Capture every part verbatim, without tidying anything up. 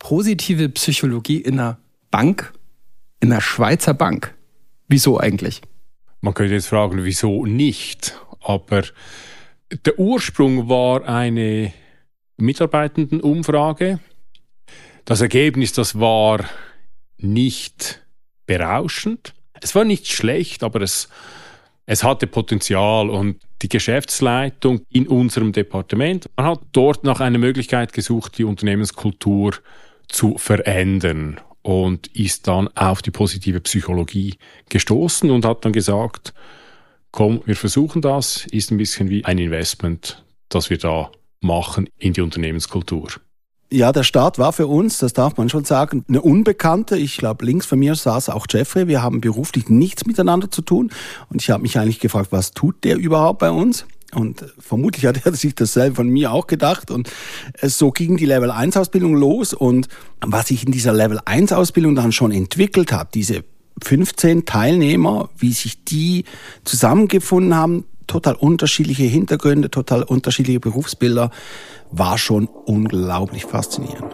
positive Psychologie in einer Bank, in einer Schweizer Bank. Wieso eigentlich? Man könnte jetzt fragen, wieso nicht? Aber der Ursprung war eine Mitarbeitendenumfrage. Das Ergebnis, das war nicht berauschend. Es war nicht schlecht, aber es, es hatte Potenzial. Und die Geschäftsleitung in unserem Departement, man hat dort nach einer Möglichkeit gesucht, die Unternehmenskultur zu verändern und ist dann auf die positive Psychologie gestoßen und hat dann gesagt, komm, wir versuchen das, ist ein bisschen wie ein Investment, das wir da machen in die Unternehmenskultur. Ja, der Start war für uns, das darf man schon sagen, eine Unbekannte. Ich glaube, links von mir saß auch Jeffrey. Wir haben beruflich nichts miteinander zu tun. Und ich habe mich eigentlich gefragt, was tut der überhaupt bei uns? Und vermutlich hat er sich dasselbe von mir auch gedacht. Und so ging die Level eins Ausbildung los. Und was sich in dieser Level eins Ausbildung dann schon entwickelt hat, diese fünfzehn Teilnehmer, wie sich die zusammengefunden haben, total unterschiedliche Hintergründe, total unterschiedliche Berufsbilder, war schon unglaublich faszinierend.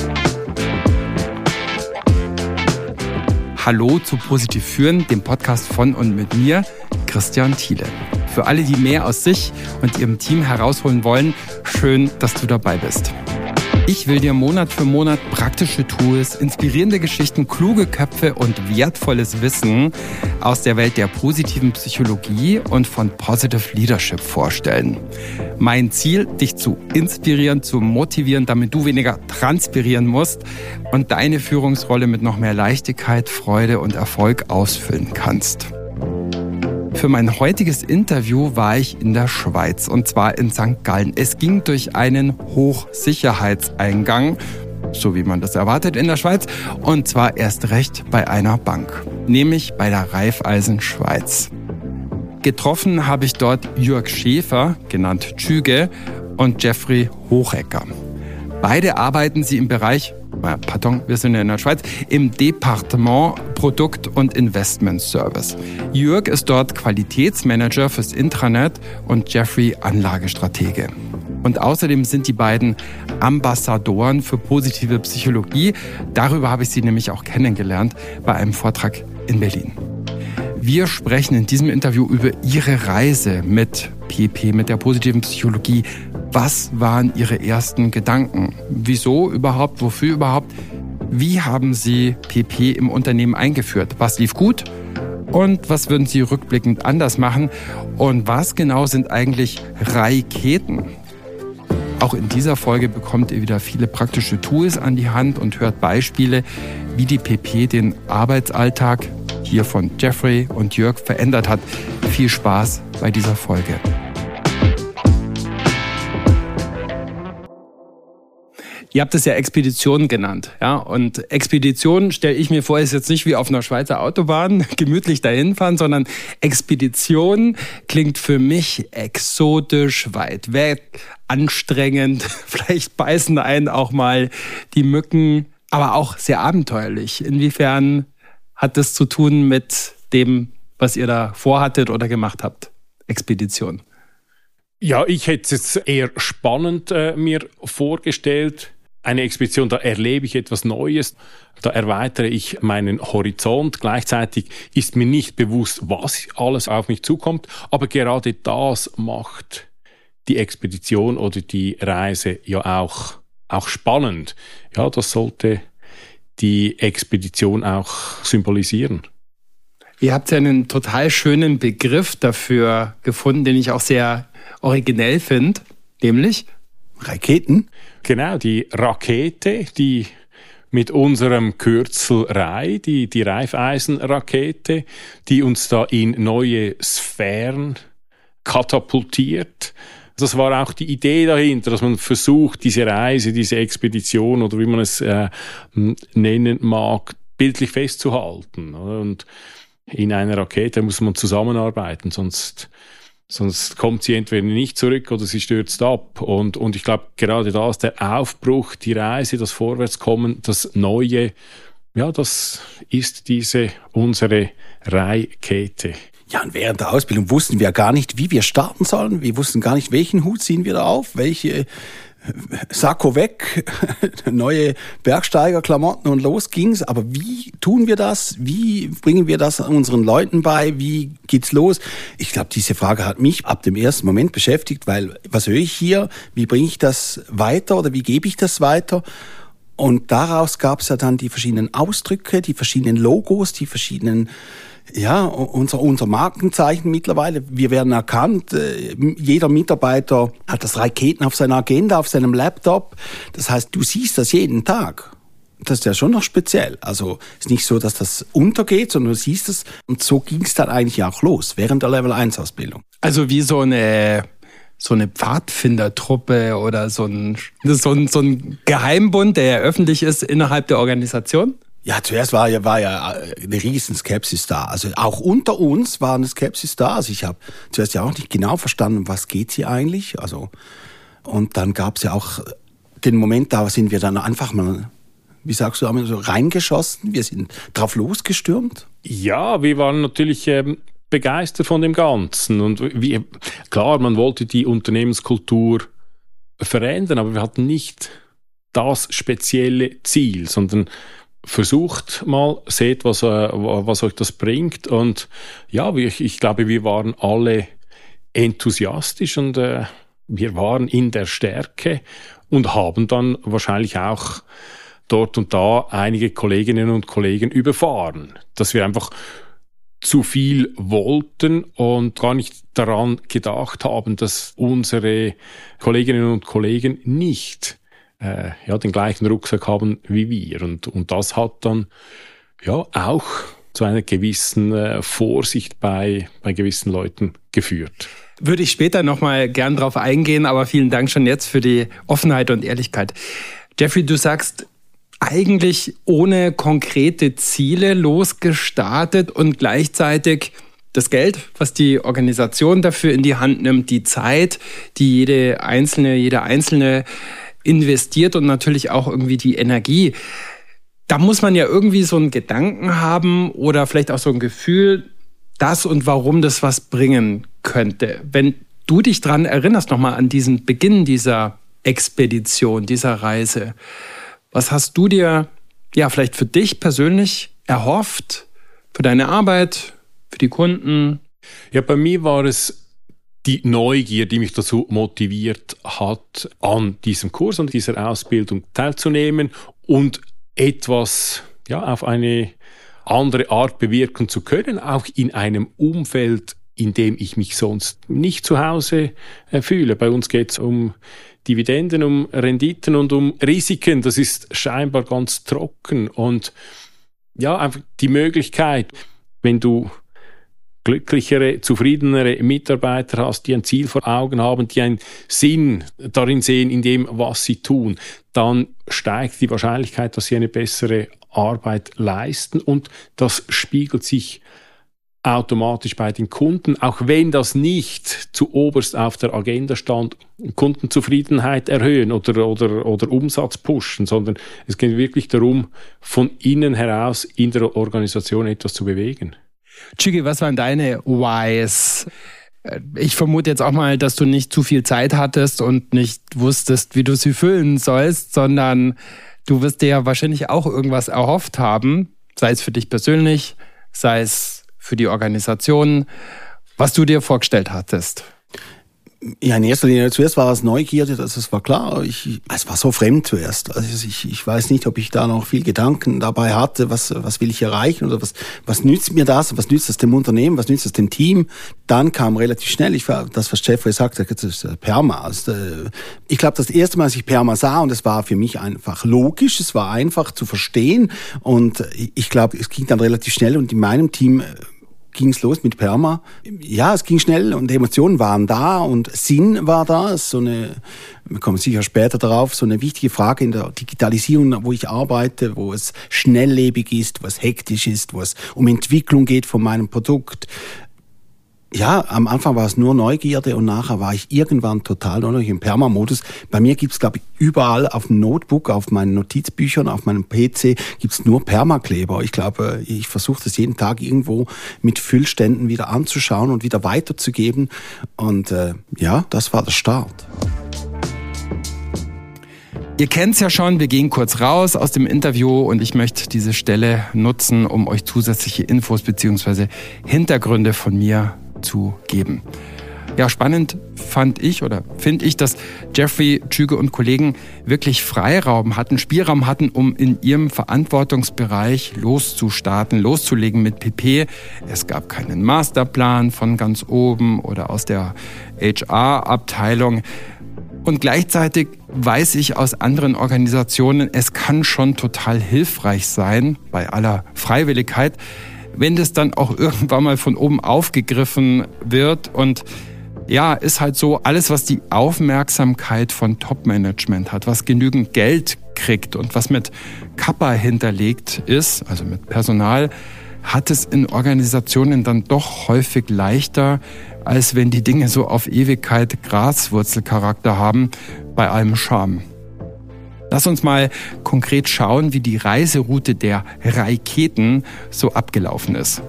Hallo zu Positiv Führen, dem Podcast von und mit mir, Christian Thiele. Für alle, die mehr aus sich und ihrem Team herausholen wollen, schön, dass du dabei bist. Ich will dir Monat für Monat praktische Tools, inspirierende Geschichten, kluge Köpfe und wertvolles Wissen aus der Welt der positiven Psychologie und von Positive Leadership vorstellen. Mein Ziel, dich zu inspirieren, zu motivieren, damit du weniger transpirieren musst und deine Führungsrolle mit noch mehr Leichtigkeit, Freude und Erfolg ausfüllen kannst. Für mein heutiges Interview war ich in der Schweiz, und zwar in Sankt Gallen. Es ging durch einen Hochsicherheitseingang, so wie man das erwartet in der Schweiz, und zwar erst recht bei einer Bank, nämlich bei der Raiffeisen Schweiz. Getroffen habe ich dort Jörg Schäfer, genannt Tschüge, und Jeffrey Hochecker. Beide arbeiten sie im Bereich, pardon, wir sind ja in der Schweiz, im Departement Produkt- und Investment Service. Jörg ist dort Qualitätsmanager fürs Intranet und Jeffrey Anlagestratege. Und außerdem sind die beiden Ambassadoren für positive Psychologie. Darüber habe ich sie nämlich auch kennengelernt bei einem Vortrag in Berlin. Wir sprechen in diesem Interview über ihre Reise mit P P, mit der positiven Psychologie. Was waren ihre ersten Gedanken? Wieso überhaupt? Wofür überhaupt? Wie haben sie P P im Unternehmen eingeführt? Was lief gut? Und was würden sie rückblickend anders machen? Und was genau sind eigentlich Raketen? Auch in dieser Folge bekommt ihr wieder viele praktische Tools an die Hand und hört Beispiele, wie die P P den Arbeitsalltag hier von Jeffrey und Jörg verändert hat. Viel Spaß bei dieser Folge. Ihr habt es ja Expedition genannt, ja, und Expedition, stelle ich mir vor, ist jetzt nicht wie auf einer Schweizer Autobahn gemütlich dahin fahren, sondern Expedition klingt für mich exotisch, weit weg, anstrengend, vielleicht beißen einen auch mal die Mücken, aber auch sehr abenteuerlich. Inwiefern hat das zu tun mit dem, was ihr da vorhattet oder gemacht habt? Expedition. Ja, ich hätte es jetzt eher spannend äh, mir vorgestellt. Eine Expedition, da erlebe ich etwas Neues, da erweitere ich meinen Horizont. Gleichzeitig ist mir nicht bewusst, was alles auf mich zukommt, aber gerade das macht die Expedition oder die Reise ja auch, auch spannend. Ja, das sollte die Expedition auch symbolisieren. Ihr habt ja einen total schönen Begriff dafür gefunden, den ich auch sehr originell finde, nämlich Raketen? Genau, die Rakete, die mit unserem Kürzel R A I, die, die Raiffeisen-Rakete, die uns da in neue Sphären katapultiert. Das war auch die Idee dahinter, dass man versucht, diese Reise, diese Expedition oder wie man es äh, nennen mag, bildlich festzuhalten. Und in einer Rakete muss man zusammenarbeiten, sonst Sonst kommt sie entweder nicht zurück oder sie stürzt ab. Und, und ich glaube, gerade das, der Aufbruch, die Reise, das Vorwärtskommen, das Neue, ja, das ist diese, unsere Rakete. Ja, und während der Ausbildung wussten wir gar nicht, wie wir starten sollen. Wir wussten gar nicht, welchen Hut ziehen wir da auf, welche Sakko weg, neue Bergsteigerklamotten und los ging's. Aber wie tun wir das? Wie bringen wir das unseren Leuten bei? Wie geht's los? Ich glaube, diese Frage hat mich ab dem ersten Moment beschäftigt, weil was höre ich hier? Wie bringe ich das weiter oder wie gebe ich das weiter? Und daraus gab es ja dann die verschiedenen Ausdrücke, die verschiedenen Logos, die verschiedenen, ja, unser, unser Markenzeichen mittlerweile. Wir werden erkannt, jeder Mitarbeiter hat das Raketen auf seiner Agenda, auf seinem Laptop. Das heißt, du siehst das jeden Tag. Das ist ja schon noch speziell. Also es ist nicht so, dass das untergeht, sondern du siehst es. Und so ging es dann eigentlich auch los, während der Level eins Ausbildung. Also wie so eine... so eine Pfadfindertruppe oder so ein, so ein, so ein Geheimbund, der ja öffentlich ist innerhalb der Organisation? Ja, zuerst war ja, war ja eine riesen Skepsis da. Also auch unter uns war eine Skepsis da. Also ich habe zuerst ja auch nicht genau verstanden, was geht hier eigentlich. Also, und dann gab es ja auch den Moment, da sind wir dann einfach mal, wie sagst du, so reingeschossen. Wir sind drauf losgestürmt. Ja, wir waren natürlich... Ähm begeistert von dem Ganzen. Und wie, klar, man wollte die Unternehmenskultur verändern, aber wir hatten nicht das spezielle Ziel, sondern versucht mal, seht, was, was euch das bringt. Und ja, ich, ich glaube, wir waren alle enthusiastisch und äh, wir waren in der Stärke und haben dann wahrscheinlich auch dort und da einige Kolleginnen und Kollegen überfahren, dass wir einfach zu viel wollten und gar nicht daran gedacht haben, dass unsere Kolleginnen und Kollegen nicht äh, ja, den gleichen Rucksack haben wie wir. Und, und das hat dann ja auch zu einer gewissen äh, Vorsicht bei, bei gewissen Leuten geführt. Würde ich später nochmal gern drauf eingehen, aber vielen Dank schon jetzt für die Offenheit und Ehrlichkeit. Jeffrey, du sagst, eigentlich ohne konkrete Ziele losgestartet und gleichzeitig das Geld, was die Organisation dafür in die Hand nimmt, die Zeit, die jede Einzelne, jeder Einzelne investiert und natürlich auch irgendwie die Energie. Da muss man ja irgendwie so einen Gedanken haben oder vielleicht auch so ein Gefühl, dass und warum das was bringen könnte. Wenn du dich dran erinnerst, nochmal an diesen Beginn dieser Expedition, dieser Reise, was hast du dir ja vielleicht für dich persönlich erhofft, für deine Arbeit, für die Kunden? Ja, bei mir war es die Neugier, die mich dazu motiviert hat, an diesem Kurs, an dieser Ausbildung teilzunehmen und etwas ja, auf eine andere Art bewirken zu können, auch in einem Umfeld, in dem ich mich sonst nicht zu Hause äh, fühle. Bei uns geht es um Dividenden, um Renditen und um Risiken. Das ist scheinbar ganz trocken. Und ja, einfach die Möglichkeit, wenn du glücklichere, zufriedenere Mitarbeiter hast, die ein Ziel vor Augen haben, die einen Sinn darin sehen, in dem, was sie tun, dann steigt die Wahrscheinlichkeit, dass sie eine bessere Arbeit leisten und das spiegelt sich automatisch bei den Kunden, auch wenn das nicht zu oberst auf der Agenda stand, Kundenzufriedenheit erhöhen oder, oder, oder Umsatz pushen, sondern es geht wirklich darum, von innen heraus in der Organisation etwas zu bewegen. Chigi, was waren deine Whys? Ich vermute jetzt auch mal, dass du nicht zu viel Zeit hattest und nicht wusstest, wie du sie füllen sollst, sondern du wirst dir ja wahrscheinlich auch irgendwas erhofft haben, sei es für dich persönlich, sei es für die Organisation, was du dir vorgestellt hattest. Ja, in erster Linie zuerst war es Neugierde, das es war klar. Ich, es war so fremd zuerst. Also ich, ich weiß nicht, ob ich da noch viel Gedanken dabei hatte, was, was will ich erreichen oder was, was nützt mir das, was nützt das dem Unternehmen, was nützt das dem Team. Dann kam relativ schnell, ich war, das, was Jeffrey sagte, das ist Perma. Also, ich glaube, das erste Mal, als ich Perma sah, und es war für mich einfach logisch, es war einfach zu verstehen und ich glaube, es ging dann relativ schnell und in meinem Team ging es los mit Perma. Ja, es ging schnell und Emotionen waren da und Sinn war da. So eine, wir kommen sicher später darauf, so eine wichtige Frage in der Digitalisierung, wo ich arbeite, wo es schnelllebig ist, wo es hektisch ist, wo es um Entwicklung geht von meinem Produkt. Ja, am Anfang war es nur Neugierde und nachher war ich irgendwann total nur noch im Perma-Modus. Bei mir gibt's, glaube ich, überall auf dem Notebook, auf meinen Notizbüchern, auf meinem P C gibt's nur Permakleber. Ich glaube, ich versuche das jeden Tag irgendwo mit Füllständen wieder anzuschauen und wieder weiterzugeben. Und äh, ja, das war der Start. Ihr kennt's ja schon, wir gehen kurz raus aus dem Interview und ich möchte diese Stelle nutzen, um euch zusätzliche Infos bzw. Hintergründe von mir zu geben. Ja, spannend fand ich oder finde ich, dass Jeffrey, Tschüge und Kollegen wirklich Freiraum hatten, Spielraum hatten, um in ihrem Verantwortungsbereich loszustarten, loszulegen mit P P. Es gab keinen Masterplan von ganz oben oder aus der H R-Abteilung. Und gleichzeitig weiß ich aus anderen Organisationen, es kann schon total hilfreich sein, bei aller Freiwilligkeit, wenn das dann auch irgendwann mal von oben aufgegriffen wird. Und ja, ist halt so, alles, was die Aufmerksamkeit von Top-Management hat, was genügend Geld kriegt und was mit Kappa hinterlegt ist, also mit Personal, hat es in Organisationen dann doch häufig leichter, als wenn die Dinge so auf Ewigkeit Graswurzelcharakter haben, bei allem Charme. Lass uns mal konkret schauen, wie die Reiseroute der Raketen so abgelaufen ist.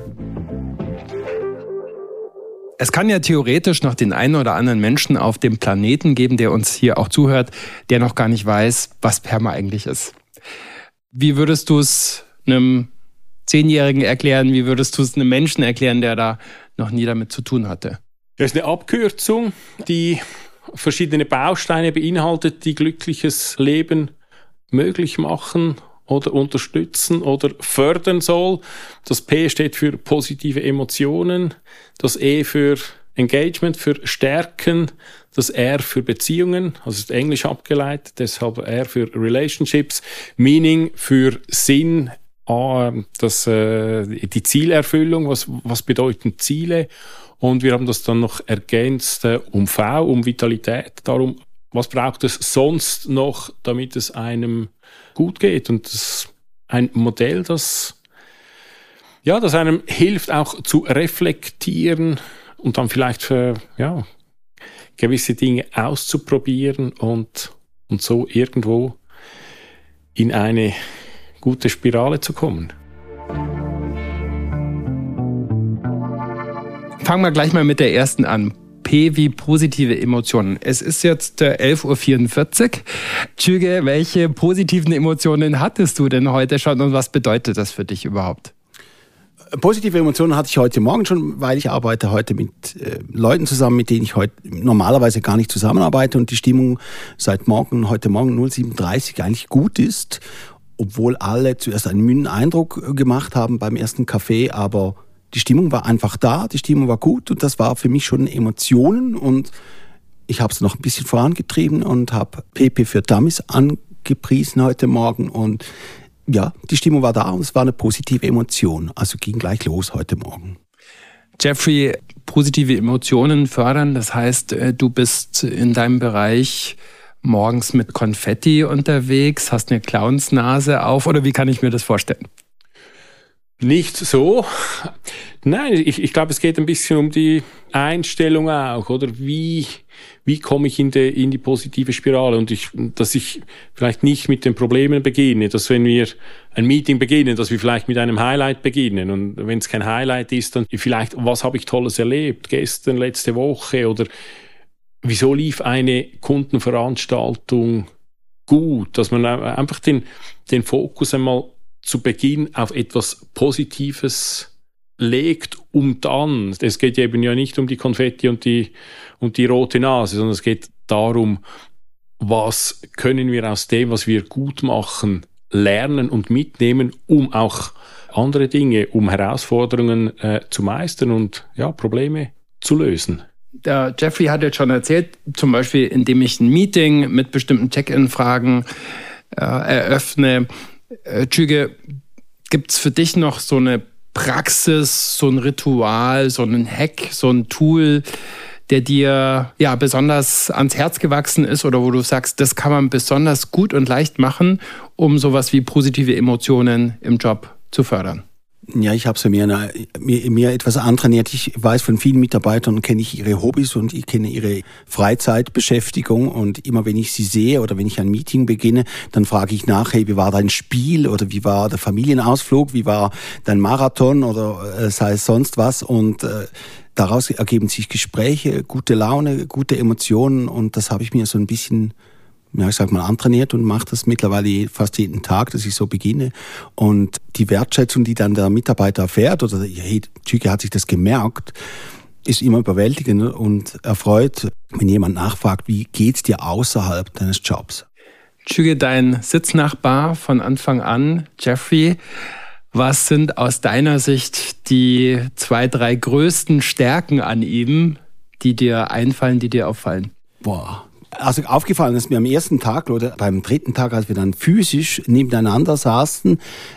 Es kann ja theoretisch noch den einen oder anderen Menschen auf dem Planeten geben, der uns hier auch zuhört, der noch gar nicht weiß, was Perma eigentlich ist. Wie würdest du es einem Zehnjährigen erklären? Wie würdest du es einem Menschen erklären, der da noch nie damit zu tun hatte? Das ist eine Abkürzung, die verschiedene Bausteine beinhaltet, die glückliches Leben möglich machen oder unterstützen oder fördern soll. Das P steht für positive Emotionen, das E für Engagement, für Stärken, das R für Beziehungen, also ist Englisch abgeleitet, deshalb R für Relationships, Meaning für Sinn, A, das, äh, die Zielerfüllung, was, was bedeuten Ziele? Und wir haben das dann noch ergänzt äh, um V, um Vitalität, darum, was braucht es sonst noch, damit es einem gut geht? Und das ist ein Modell, das, ja, das einem hilft, auch zu reflektieren und dann vielleicht für, ja, gewisse Dinge auszuprobieren und, und so irgendwo in eine gute Spirale zu kommen. Fangen wir gleich mal mit der ersten an. P wie positive Emotionen. Es ist jetzt elf Uhr vierundvierzig. Tschüge, welche positiven Emotionen hattest du denn heute schon und was bedeutet das für dich überhaupt? Positive Emotionen hatte ich heute Morgen schon, weil ich arbeite heute mit äh, Leuten zusammen, mit denen ich heute normalerweise gar nicht zusammenarbeite und die Stimmung seit morgen, heute Morgen null sieben dreißig eigentlich gut ist, obwohl alle zuerst einen müden Eindruck gemacht haben beim ersten Kaffee, aber die Stimmung war einfach da, die Stimmung war gut und das war für mich schon Emotionen und ich habe es noch ein bisschen vorangetrieben und habe P P für Dummies angepriesen heute Morgen und ja, die Stimmung war da und es war eine positive Emotion, also ging gleich los heute Morgen. Jeffrey, positive Emotionen fördern, das heißt, du bist in deinem Bereich morgens mit Konfetti unterwegs, hast eine Clownsnase auf oder wie kann ich mir das vorstellen? Nicht so. Nein, ich, ich glaube, es geht ein bisschen um die Einstellung auch, oder? Wie, wie komme ich in die, in die positive Spirale? Und ich, dass ich vielleicht nicht mit den Problemen beginne, dass wenn wir ein Meeting beginnen, dass wir vielleicht mit einem Highlight beginnen. Und wenn es kein Highlight ist, dann vielleicht, was habe ich Tolles erlebt? Gestern, letzte Woche oder wieso lief eine Kundenveranstaltung gut? Dass man einfach den, den Fokus einmal zu Beginn auf etwas Positives legt, um dann, es geht eben ja nicht um die Konfetti und die, und die rote Nase, sondern es geht darum, was können wir aus dem, was wir gut machen, lernen und mitnehmen, um auch andere Dinge, um Herausforderungen äh, zu meistern und ja, Probleme zu lösen. Der Jeffrey hat jetzt schon erzählt, zum Beispiel, indem ich ein Meeting mit bestimmten Check-in-Fragen äh, eröffne. Äh, Tschüge, gibt's für dich noch so eine Praxis, so ein Ritual, so einen Hack, so ein Tool, der dir ja besonders ans Herz gewachsen ist oder wo du sagst, das kann man besonders gut und leicht machen, um sowas wie positive Emotionen im Job zu fördern? Ja, ich habe es mir, mir, mir etwas antrainiert. Ich weiß von vielen Mitarbeitern, kenne ich ihre Hobbys und ich kenne ihre Freizeitbeschäftigung. Und immer wenn ich sie sehe oder wenn ich ein Meeting beginne, dann frage ich nach, hey, wie war dein Spiel oder wie war der Familienausflug, wie war dein Marathon oder äh, sei es sonst was. Und äh, daraus ergeben sich Gespräche, gute Laune, gute Emotionen und das habe ich mir so ein bisschen, ja, ich sag mal, antrainiert und mache das mittlerweile fast jeden Tag, dass ich so beginne. Und die Wertschätzung, die dann der Mitarbeiter erfährt, oder hey, Tschüge hat sich das gemerkt, ist immer überwältigend und erfreut, wenn jemand nachfragt, wie geht's dir außerhalb deines Jobs? Tschüge, dein Sitznachbar von Anfang an, Jeffrey, was sind aus deiner Sicht die zwei, drei größten Stärken an ihm, die dir einfallen, die dir auffallen? Boah. Also aufgefallen ist mir am ersten Tag oder beim dritten Tag, als wir dann physisch nebeneinander saßen,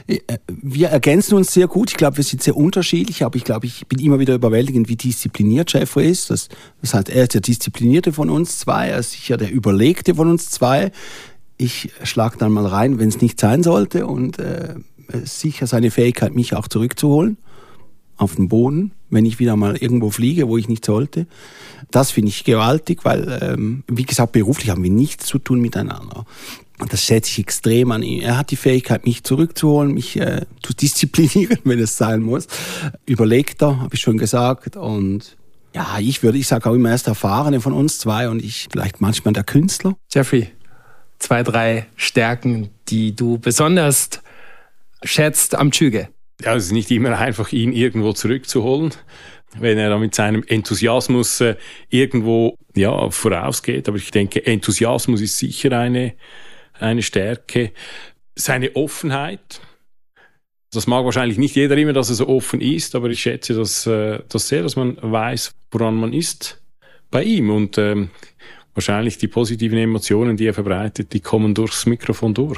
wir ergänzen uns sehr gut. Ich glaube, wir sind sehr unterschiedlich, aber ich glaube, ich bin immer wieder überwältigend, wie diszipliniert Jeffrey ist. Das, das heißt, er ist der Disziplinierte von uns zwei, er ist sicher der Überlegte von uns zwei. Ich schlage dann mal rein, wenn es nicht sein sollte und äh, sicher seine Fähigkeit, mich auch zurückzuholen auf den Boden, wenn ich wieder mal irgendwo fliege, wo ich nicht sollte. Das finde ich gewaltig, weil, ähm, wie gesagt, beruflich haben wir nichts zu tun miteinander. Und das schätze ich extrem an ihm. Er hat die Fähigkeit, mich zurückzuholen, mich äh, zu disziplinieren, wenn es sein muss. Überlegter, habe ich schon gesagt. Und ja, ich würde, ich sage auch immer, er ist der Erfahrene von uns zwei und ich vielleicht manchmal der Künstler. Jeffrey, zwei, drei Stärken, die du besonders schätzt am Tschüge. Ja, es ist nicht immer einfach, ihn irgendwo zurückzuholen, wenn er da mit seinem Enthusiasmus äh, irgendwo ja vorausgeht. Aber ich denke, Enthusiasmus ist sicher eine eine Stärke. Seine Offenheit. Das mag wahrscheinlich nicht jeder immer, dass er so offen ist, aber ich schätze das, äh, das sehr, dass man weiß, woran man ist bei ihm. Und ähm, wahrscheinlich die positiven Emotionen, die er verbreitet, die kommen durchs Mikrofon durch.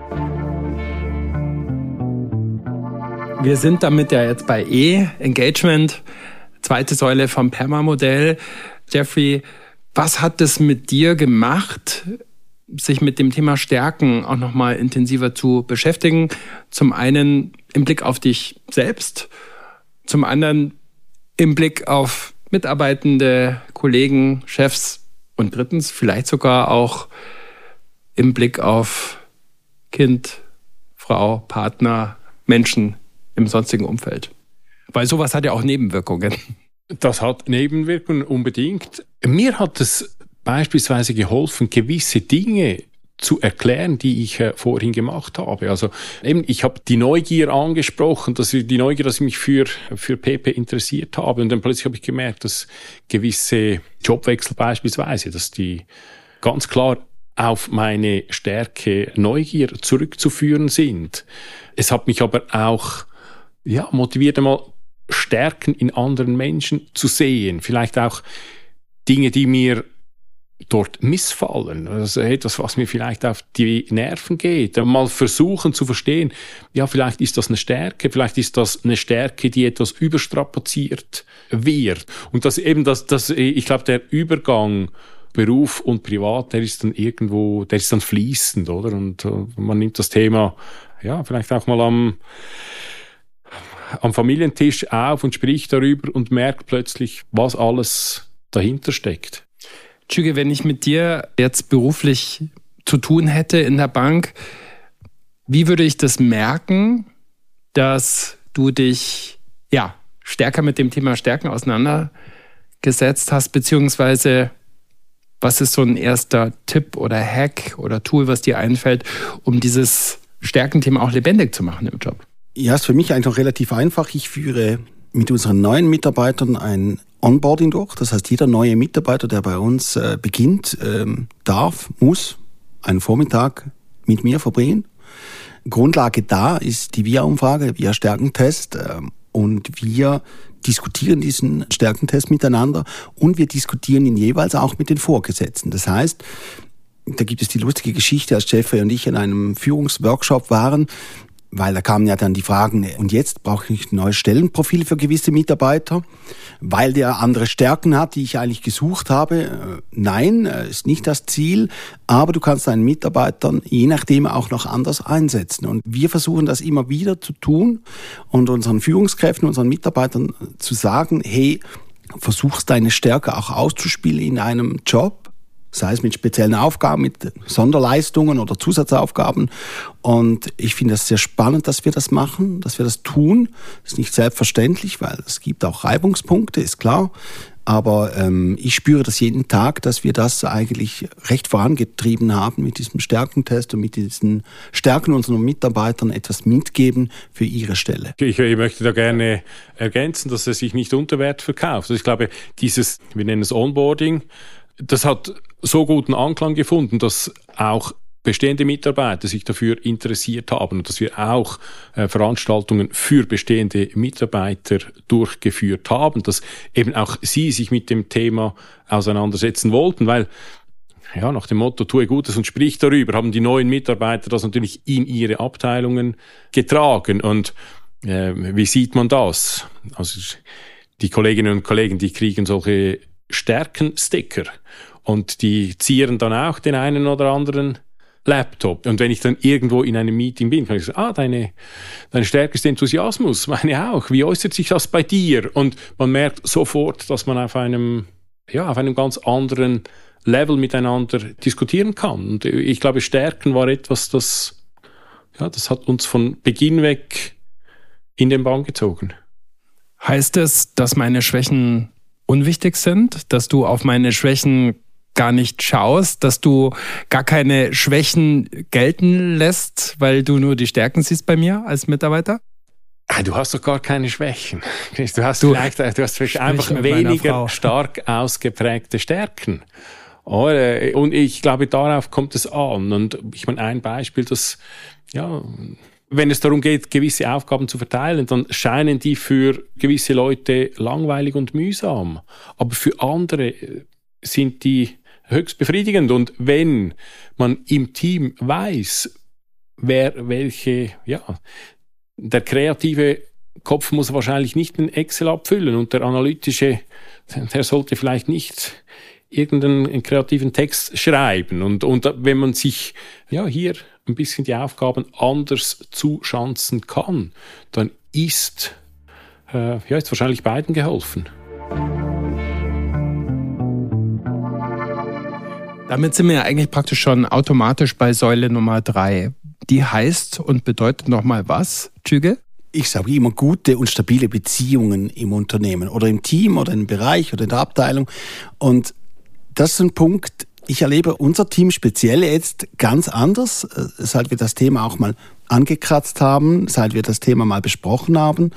Wir sind damit ja jetzt bei E, Engagement, zweite Säule vom P E R M A-Modell. Jeffrey, was hat es mit dir gemacht, sich mit dem Thema Stärken auch nochmal intensiver zu beschäftigen? Zum einen im Blick auf dich selbst, zum anderen im Blick auf Mitarbeitende, Kollegen, Chefs und drittens vielleicht sogar auch im Blick auf Kind, Frau, Partner, Menschen im sonstigen Umfeld. Weil sowas hat ja auch Nebenwirkungen. Das hat Nebenwirkungen unbedingt. Mir hat es beispielsweise geholfen, gewisse Dinge zu erklären, die ich äh, vorhin gemacht habe. Also eben, ich habe die Neugier angesprochen, dass ich, die Neugier, dass ich mich für für P P interessiert habe. Und dann plötzlich habe ich gemerkt, dass gewisse Jobwechsel beispielsweise, dass die ganz klar auf meine Stärke Neugier zurückzuführen sind. Es hat mich aber auch ja, motiviert, einmal Stärken in anderen Menschen zu sehen. Vielleicht auch Dinge, die mir dort missfallen. Also etwas, was mir vielleicht auf die Nerven geht. Mal versuchen zu verstehen, ja, vielleicht ist das eine Stärke, vielleicht ist das eine Stärke, die etwas überstrapaziert wird. Und das eben, das, das, ich glaube, der Übergang Beruf und Privat, der ist dann irgendwo, der ist dann fließend, oder? Und uh, man nimmt das Thema, ja, vielleicht auch mal am am Familientisch auf und spricht darüber und merkt plötzlich, was alles dahinter steckt. Tschüge, wenn ich mit dir jetzt beruflich zu tun hätte in der Bank, wie würde ich das merken, dass du dich ja stärker mit dem Thema Stärken auseinandergesetzt hast, beziehungsweise was ist so ein erster Tipp oder Hack oder Tool, was dir einfällt, um dieses Stärkenthema auch lebendig zu machen im Job? Ja, ist für mich eigentlich noch relativ einfach. Ich führe mit unseren neuen Mitarbeitern ein Onboarding durch. Das heißt, jeder neue Mitarbeiter, der bei uns äh, beginnt, ähm, darf, muss einen Vormittag mit mir verbringen. Grundlage da ist die V I A-Umfrage, V I A-Stärkentest. Äh, und wir diskutieren diesen Stärkentest miteinander und wir diskutieren ihn jeweils auch mit den Vorgesetzten. Das heißt, da gibt es die lustige Geschichte, als Jeffrey und ich in einem Führungsworkshop waren. Weil da kamen ja dann die Fragen, und jetzt brauche ich ein neues Stellenprofil für gewisse Mitarbeiter, weil der andere Stärken hat, die ich eigentlich gesucht habe. Nein, ist nicht das Ziel, aber du kannst deinen Mitarbeitern je nachdem auch noch anders einsetzen. Und wir versuchen das immer wieder zu tun und unseren Führungskräften, unseren Mitarbeitern zu sagen, hey, versuchst deine Stärke auch auszuspielen in einem Job, sei es mit speziellen Aufgaben, mit Sonderleistungen oder Zusatzaufgaben. Und ich finde es sehr spannend, dass wir das machen, dass wir das tun. Das ist nicht selbstverständlich, weil es gibt auch Reibungspunkte, ist klar. Aber ähm, ich spüre das jeden Tag, dass wir das eigentlich recht vorangetrieben haben mit diesem Stärkentest und mit diesen Stärken unserer Mitarbeitern etwas mitgeben für ihre Stelle. Ich, ich möchte da gerne ergänzen, dass es sich nicht unter Wert verkauft. Also ich glaube, dieses, wir nennen es Onboarding, das hat so guten Anklang gefunden, dass auch bestehende Mitarbeiter sich dafür interessiert haben und dass wir auch äh, Veranstaltungen für bestehende Mitarbeiter durchgeführt haben, dass eben auch sie sich mit dem Thema auseinandersetzen wollten, weil ja, nach dem Motto, tue Gutes und sprich darüber, haben die neuen Mitarbeiter das natürlich in ihre Abteilungen getragen. Und äh, wie sieht man das? Also die Kolleginnen und Kollegen, die kriegen solche Stärkensticker und die zieren dann auch den einen oder anderen Laptop. Und wenn ich dann irgendwo in einem Meeting bin, kann ich sagen, ah, deine, deine Stärke ist Enthusiasmus, meine auch. Wie äußert sich das bei dir? Und man merkt sofort, dass man auf einem, ja, auf einem ganz anderen Level miteinander diskutieren kann. Und ich glaube, Stärken war etwas, das, ja, das hat uns von Beginn weg in den Bann gezogen. Heißt es, dass meine Schwächen unwichtig sind, dass du auf meine Schwächen gar nicht schaust, dass du gar keine Schwächen gelten lässt, weil du nur die Stärken siehst bei mir als Mitarbeiter? Du hast doch gar keine Schwächen. Du hast du, vielleicht, du hast vielleicht einfach weniger stark ausgeprägte Stärken. Und ich glaube, darauf kommt es an. Und ich meine, ein Beispiel, das, ja, wenn es darum geht, gewisse Aufgaben zu verteilen, dann scheinen die für gewisse Leute langweilig und mühsam. Aber für andere sind die höchst befriedigend. Und wenn man im Team weiß, wer welche, ja, der kreative Kopf muss wahrscheinlich nicht ein Excel abfüllen und der analytische, der sollte vielleicht nicht irgendeinen kreativen Text schreiben. Und, und wenn man sich, ja, hier ein bisschen die Aufgaben anders zuschanzen kann, dann ist, äh, ja, ist wahrscheinlich beiden geholfen. Damit sind wir ja eigentlich praktisch schon automatisch bei Säule Nummer drei. Die heißt und bedeutet nochmal was, Tschüge? Ich sage immer gute und stabile Beziehungen im Unternehmen oder im Team oder im Bereich oder in der Abteilung. Und das ist ein Punkt, ich erlebe unser Team speziell jetzt ganz anders, seit wir das Thema auch mal angekratzt haben, seit wir das Thema mal besprochen haben.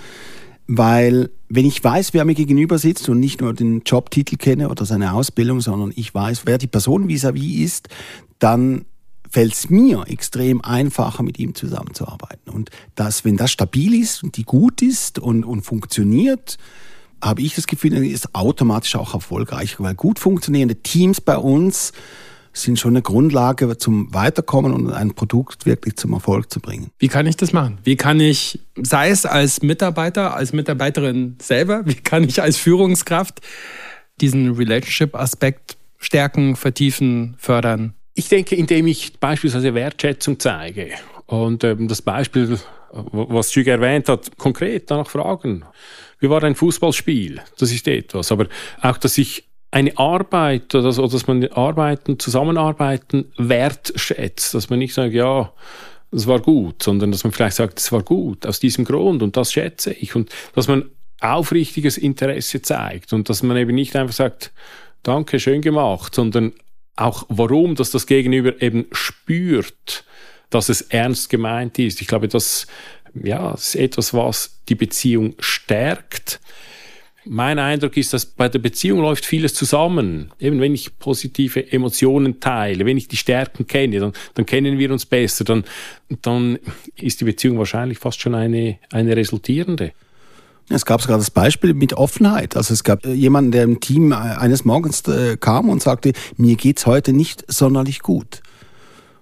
Weil wenn ich weiß, wer mir gegenüber sitzt und nicht nur den Jobtitel kenne oder seine Ausbildung, sondern ich weiß, wer die Person vis-à-vis ist, dann fällt es mir extrem einfacher, mit ihm zusammenzuarbeiten. Und das, wenn das stabil ist und die gut ist und, und funktioniert, habe ich das Gefühl, dann ist automatisch auch erfolgreicher, weil gut funktionierende Teams bei uns sind schon eine Grundlage zum Weiterkommen und ein Produkt wirklich zum Erfolg zu bringen. Wie kann ich das machen? Wie kann ich, sei es als Mitarbeiter, als Mitarbeiterin selber, wie kann ich als Führungskraft diesen Relationship-Aspekt stärken, vertiefen, fördern? Ich denke, indem ich beispielsweise Wertschätzung zeige und ähm, das Beispiel, was Tschüge erwähnt hat, konkret danach fragen. Wie war ein Fußballspiel? Das ist etwas. Aber auch, dass ich eine Arbeit oder dass man Arbeiten, Zusammenarbeiten wertschätzt, dass man nicht sagt, ja, das war gut, sondern dass man vielleicht sagt, das war gut aus diesem Grund und das schätze ich und dass man aufrichtiges Interesse zeigt und dass man eben nicht einfach sagt, danke, schön gemacht, sondern auch warum, dass das Gegenüber eben spürt, dass es ernst gemeint ist. Ich glaube, das, ja, das ist etwas, was die Beziehung stärkt. Mein Eindruck ist, dass bei der Beziehung läuft vieles zusammen. Eben wenn ich positive Emotionen teile, wenn ich die Stärken kenne, dann, dann kennen wir uns besser, dann, dann ist die Beziehung wahrscheinlich fast schon eine, eine resultierende. Es gab sogar das Beispiel mit Offenheit. Also es gab jemanden, der im Team eines Morgens kam und sagte, mir geht's heute nicht sonderlich gut.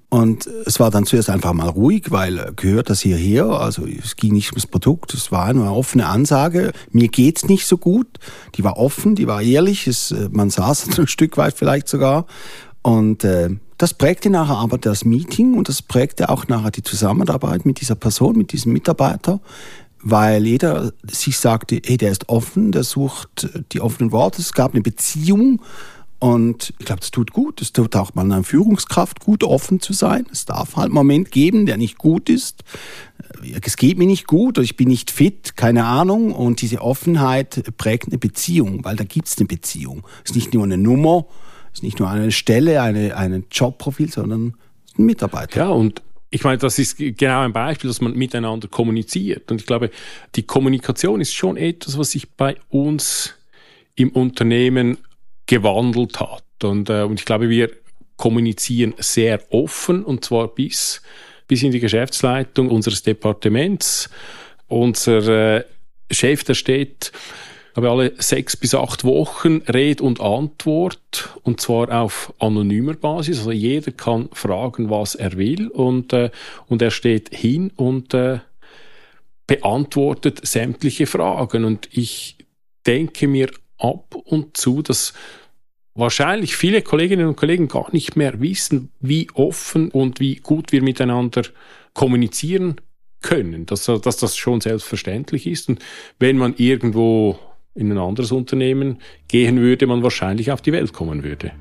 Und es war dann zuerst einfach mal ruhig, weil gehört das hierher, also es ging nicht ums Produkt, es war eine offene Ansage, mir geht's nicht so gut. Die war offen, die war ehrlich, es, man saß ein Stück weit vielleicht sogar. Und äh, das prägte nachher aber das Meeting und das prägte auch nachher die Zusammenarbeit mit dieser Person, mit diesem Mitarbeiter, weil jeder sich sagte, hey, der ist offen, der sucht die offenen Worte, es gab eine Beziehung. Und ich glaube, das tut gut. Es tut auch mal einer Führungskraft gut, offen zu sein. Es darf halt einen Moment geben, der nicht gut ist. Es geht mir nicht gut oder ich bin nicht fit, keine Ahnung. Und diese Offenheit prägt eine Beziehung, weil da gibt es eine Beziehung. Es ist nicht nur eine Nummer, es ist nicht nur eine Stelle, eine, ein Jobprofil, sondern ein Mitarbeiter. Ja, und ich meine, das ist genau ein Beispiel, dass man miteinander kommuniziert. Und ich glaube, die Kommunikation ist schon etwas, was sich bei uns im Unternehmen gewandelt hat. Und, äh, und ich glaube, wir kommunizieren sehr offen, und zwar bis, bis in die Geschäftsleitung unseres Departements. Unser äh, Chef, der steht, aber alle sechs bis acht Wochen Rede und Antwort, und zwar auf anonymer Basis. Also jeder kann fragen, was er will, und, äh, und er steht hin und äh, beantwortet sämtliche Fragen. Und ich denke mir ab und zu, dass wahrscheinlich viele Kolleginnen und Kollegen gar nicht mehr wissen, wie offen und wie gut wir miteinander kommunizieren können, dass, dass das schon selbstverständlich ist. Und wenn man irgendwo in ein anderes Unternehmen gehen würde, man wahrscheinlich auf die Welt kommen würde.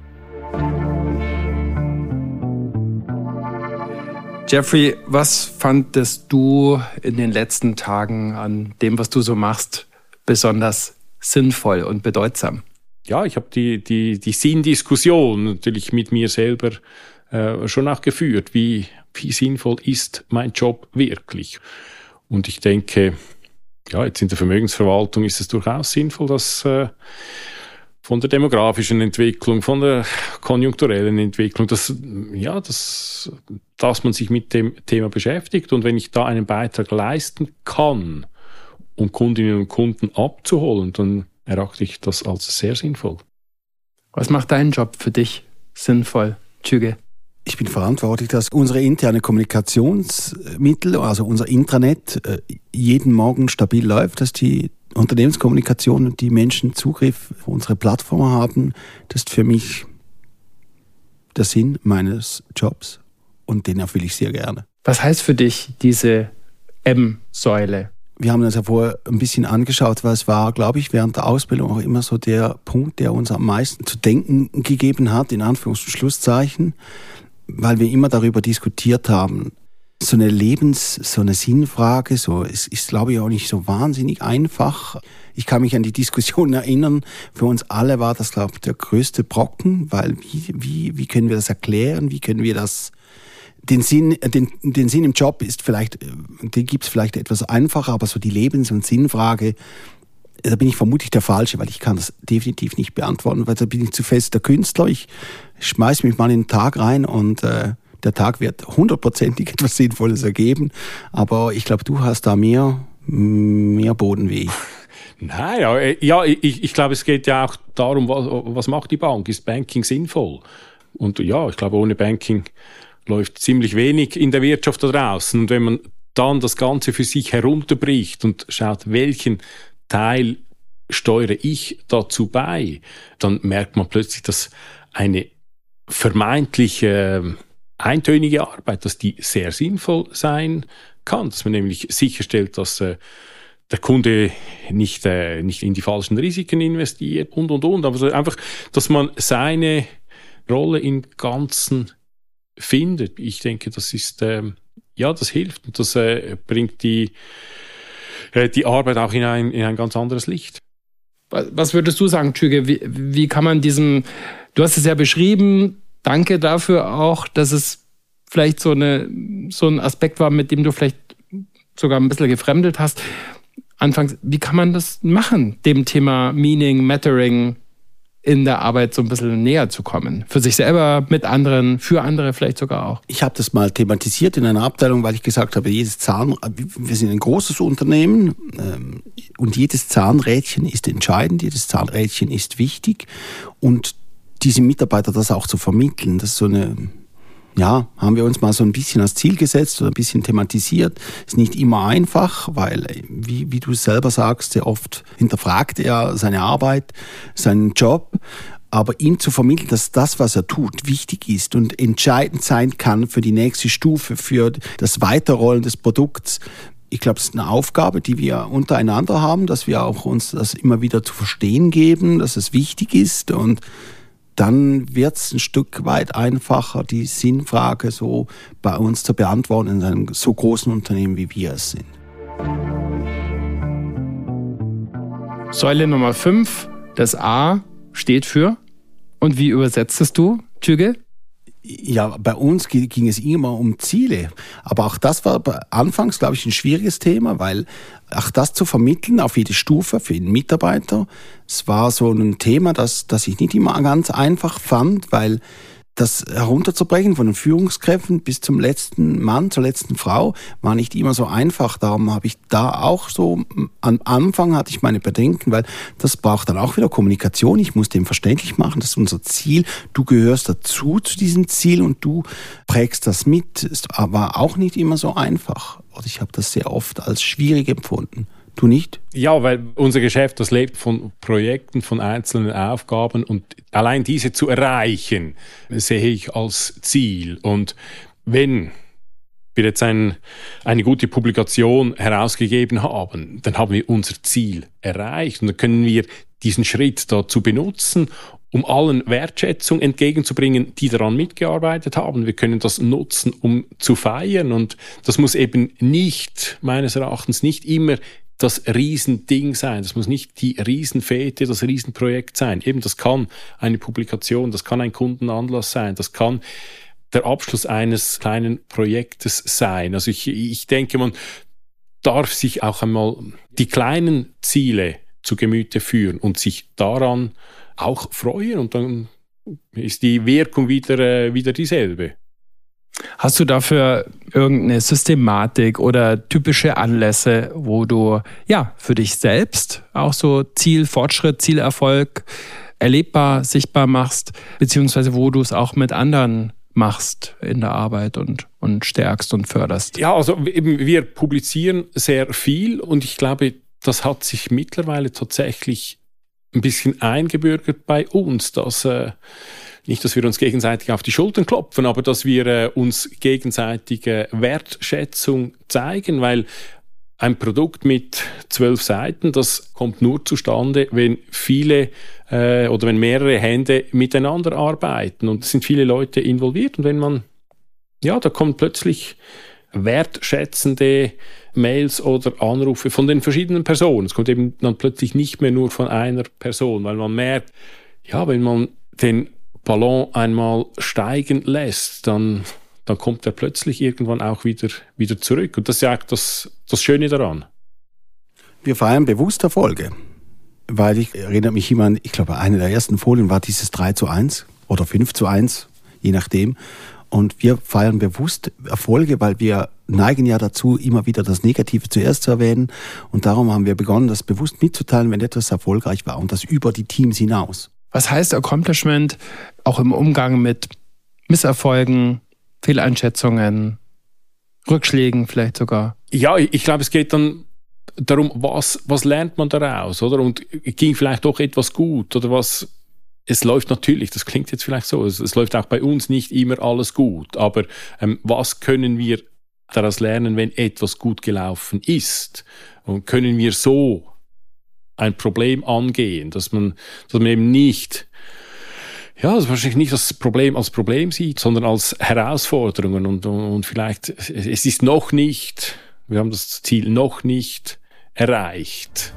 Jeffrey, was fandest du in den letzten Tagen an dem, was du so machst, besonders sinnvoll und bedeutsam? Ja, ich habe die, die, die Sinndiskussion natürlich mit mir selber äh, schon auch geführt. Wie, wie sinnvoll ist mein Job wirklich? Und ich denke, ja, jetzt in der Vermögensverwaltung ist es durchaus sinnvoll, dass äh, von der demografischen Entwicklung, von der konjunkturellen Entwicklung, dass, ja, dass, dass man sich mit dem Thema beschäftigt. Und wenn ich da einen Beitrag leisten kann, um Kundinnen und Kunden abzuholen, dann erachte ich das als sehr sinnvoll. Was macht dein Job für dich sinnvoll, Tüge? Ich bin verantwortlich, dass unsere interne Kommunikationsmittel, also unser Intranet, jeden Morgen stabil läuft, dass die Unternehmenskommunikation und die Menschen Zugriff auf unsere Plattform haben. Das ist für mich der Sinn meines Jobs und den erfülle ich sehr gerne. Was heißt für dich diese M-Säule? Wir haben uns ja vorher ein bisschen angeschaut, was war, glaube ich, während der Ausbildung auch immer so der Punkt, der uns am meisten zu denken gegeben hat, in Anführungs- und Schlusszeichen, weil wir immer darüber diskutiert haben. So eine Lebens-, so eine Sinnfrage, so, es ist, glaube ich, auch nicht so wahnsinnig einfach. Ich kann mich an die Diskussion erinnern. Für uns alle war das, glaube ich, der größte Brocken, weil wie, wie, wie können wir das erklären? Wie können wir das Den Sinn, den, den Sinn im Job ist vielleicht, den gibt's vielleicht etwas einfacher, aber so die Lebens- und Sinnfrage, da bin ich vermutlich der Falsche, weil ich kann das definitiv nicht beantworten, weil da bin ich zu fest der Künstler. Ich schmeiß mich mal in den Tag rein und äh, der Tag wird hundertprozentig etwas Sinnvolles ergeben. Aber ich glaube, du hast da mehr, mehr Boden wie ich. Nein, ja, ja ich, ich glaube, es geht ja auch darum, was, was macht die Bank? Ist Banking sinnvoll? Und ja, ich glaube, ohne Banking läuft ziemlich wenig in der Wirtschaft da draußen. Und wenn man dann das Ganze für sich herunterbricht und schaut, welchen Teil steuere ich dazu bei, dann merkt man plötzlich, dass eine vermeintlich äh, eintönige Arbeit, dass die sehr sinnvoll sein kann, dass man nämlich sicherstellt, dass äh, der Kunde nicht, äh, nicht in die falschen Risiken investiert und, und, und. Aber einfach, dass man seine Rolle im Ganzen findet. Ich denke, das ist, ähm, ja, das hilft und das äh, bringt die, äh, die Arbeit auch in ein, in ein ganz anderes Licht. Was würdest du sagen, Tüge? Wie, wie kann man diesen, du hast es ja beschrieben, danke dafür auch, dass es vielleicht so, eine, so ein Aspekt war, mit dem du vielleicht sogar ein bisschen gefremdelt hast. Anfangs, wie kann man das machen, dem Thema Meaning, Mattering in der Arbeit so ein bisschen näher zu kommen? Für sich selber, mit anderen, für andere vielleicht sogar auch. Ich habe das mal thematisiert in einer Abteilung, weil ich gesagt habe, jedes Zahn, wir sind ein großes Unternehmen ähm, und jedes Zahnrädchen ist entscheidend, jedes Zahnrädchen ist wichtig und diese Mitarbeiter das auch zu vermitteln, das ist so eine Ja, haben wir uns mal so ein bisschen als Ziel gesetzt oder ein bisschen thematisiert. Ist nicht immer einfach, weil, wie, wie du selber sagst, sehr oft hinterfragt er seine Arbeit, seinen Job. Aber ihm zu vermitteln, dass das, was er tut, wichtig ist und entscheidend sein kann für die nächste Stufe, für das Weiterrollen des Produkts. Ich glaube, es ist eine Aufgabe, die wir untereinander haben, dass wir auch uns das immer wieder zu verstehen geben, dass es wichtig ist, und dann wird es ein Stück weit einfacher, die Sinnfrage so bei uns zu beantworten in einem so großen Unternehmen, wie wir es sind. Säule Nummer fünf, das A steht für. Und wie übersetzt es du, Tüge? Ja, bei uns ging es immer um Ziele. Aber auch das war anfangs, glaube ich, ein schwieriges Thema, weil auch das zu vermitteln auf jede Stufe für den Mitarbeiter, es war so ein Thema, das, das ich nicht immer ganz einfach fand, weil das herunterzubrechen von den Führungskräften bis zum letzten Mann, zur letzten Frau, war nicht immer so einfach. Darum habe ich da auch so, am Anfang hatte ich meine Bedenken, weil das braucht dann auch wieder Kommunikation. Ich muss dem verständlich machen, das ist unser Ziel. Du gehörst dazu, zu diesem Ziel, und du prägst das mit. Es war auch nicht immer so einfach. Und ich habe das sehr oft als schwierig empfunden. Du nicht? Ja, weil unser Geschäft, das lebt von Projekten, von einzelnen Aufgaben, und allein diese zu erreichen, sehe ich als Ziel. Und wenn wir jetzt ein, eine gute Publikation herausgegeben haben, dann haben wir unser Ziel erreicht, und dann können wir diesen Schritt dazu benutzen, um allen Wertschätzung entgegenzubringen, die daran mitgearbeitet haben. Wir können das nutzen, um zu feiern, und das muss eben nicht, meines Erachtens, nicht immer das Riesending sein. Das muss nicht die Riesenfete, das Riesenprojekt sein. Eben, das kann eine Publikation, das kann ein Kundenanlass sein, das kann der Abschluss eines kleinen Projektes sein. Also ich, ich denke, man darf sich auch einmal die kleinen Ziele zu Gemüte führen und sich daran auch freuen, und dann ist die Wirkung wieder, äh, wieder dieselbe. Hast du dafür irgendeine Systematik oder typische Anlässe, wo du ja für dich selbst auch so Ziel, Fortschritt, Zielerfolg erlebbar, sichtbar machst, beziehungsweise wo du es auch mit anderen machst in der Arbeit und, und stärkst und förderst? Ja, also eben, wir publizieren sehr viel, und ich glaube, das hat sich mittlerweile tatsächlich ein bisschen eingebürgert bei uns, dass äh, nicht, dass wir uns gegenseitig auf die Schultern klopfen, aber dass wir äh, uns gegenseitige Wertschätzung zeigen, weil ein Produkt mit zwölf Seiten, das kommt nur zustande, wenn viele äh, oder wenn mehrere Hände miteinander arbeiten, und es sind viele Leute involviert, und wenn man, ja, da kommt plötzlich wertschätzende Mails oder Anrufe von den verschiedenen Personen. Es kommt eben dann plötzlich nicht mehr nur von einer Person, weil man merkt, ja, wenn man den Ballon einmal steigen lässt, dann, dann kommt er plötzlich irgendwann auch wieder, wieder zurück. Und das ist ja das, das Schöne daran. Wir feiern bewusst Erfolge, weil ich erinnere mich immer an, ich glaube, eine der ersten Folien war dieses drei zu eins oder fünf zu eins, je nachdem. Und wir feiern bewusst Erfolge, weil wir neigen ja dazu, immer wieder das Negative zuerst zu erwähnen. Und darum haben wir begonnen, das bewusst mitzuteilen, wenn etwas erfolgreich war, und das über die Teams hinaus. Was heißt Accomplishment auch im Umgang mit Misserfolgen, Fehleinschätzungen, Rückschlägen vielleicht sogar? Ja, ich glaube, es geht dann darum, was, was lernt man daraus, oder? Und ging vielleicht doch etwas gut, oder was? Es läuft natürlich, das klingt jetzt vielleicht so, es, es läuft auch bei uns nicht immer alles gut, aber ähm, was können wir daraus lernen, wenn etwas gut gelaufen ist? Und können wir so ein Problem angehen, dass man, dass man eben nicht, ja, dass man wahrscheinlich nicht das Problem als Problem sieht, sondern als Herausforderungen, und, und vielleicht, es ist noch nicht, wir haben das Ziel noch nicht erreicht.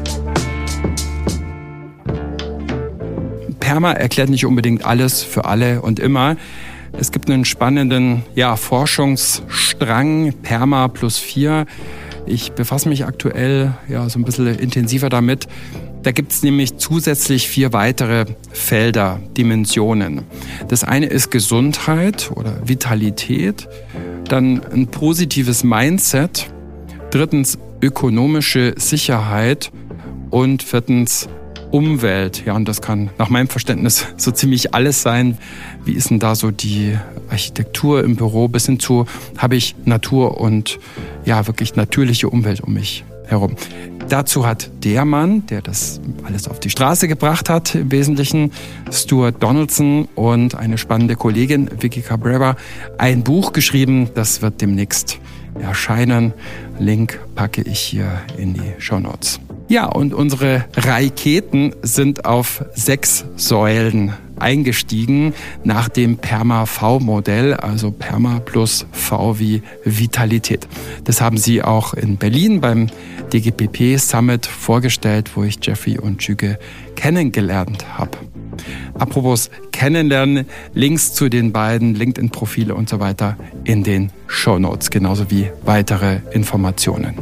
PERMA erklärt nicht unbedingt alles für alle und immer. Es gibt einen spannenden ja, Forschungsstrang, PERMA plus vier. Ich befasse mich aktuell ja, so ein bisschen intensiver damit. Da gibt es nämlich zusätzlich vier weitere Felder, Dimensionen. Das eine ist Gesundheit oder Vitalität, dann ein positives Mindset, drittens ökonomische Sicherheit und viertens Umwelt. Ja, und das kann nach meinem Verständnis so ziemlich alles sein. Wie ist denn da so die Architektur im Büro? Bis hin zu, habe ich Natur und ja, wirklich natürliche Umwelt um mich herum. Dazu hat der Mann, der das alles auf die Straße gebracht hat, im Wesentlichen Stuart Donaldson und eine spannende Kollegin, Vicky Cabrera, ein Buch geschrieben. Das wird demnächst erscheinen. Link packe ich hier in die Shownotes. Ja, und unsere Raketen sind auf sechs Säulen eingestiegen nach dem Perma-V-Modell, also Perma plus V wie Vitalität. Das haben sie auch in Berlin beim D G P P Summit vorgestellt, wo ich Jeffrey und Tschüge kennengelernt habe. Apropos kennenlernen, Links zu den beiden, LinkedIn-Profile und so weiter in den Shownotes, genauso wie weitere Informationen.